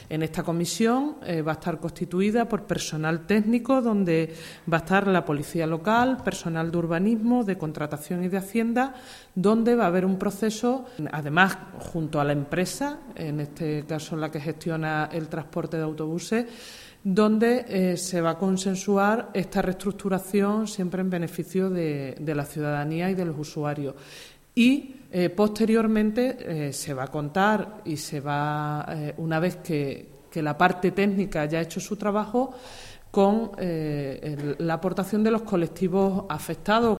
En esta comisión va a estar constituida por personal técnico, donde va a estar la policía local, personal de urbanismo, de contratación y de Hacienda, donde va a haber un proceso, además, junto a la empresa, en este caso la que gestiona el transporte de autobuses, donde se va a consensuar esta reestructuración siempre en beneficio de la ciudadanía y de los usuarios. Y posteriormente se va a contar y se va, una vez que la parte técnica ya ha hecho su trabajo, con la aportación de los colectivos afectados,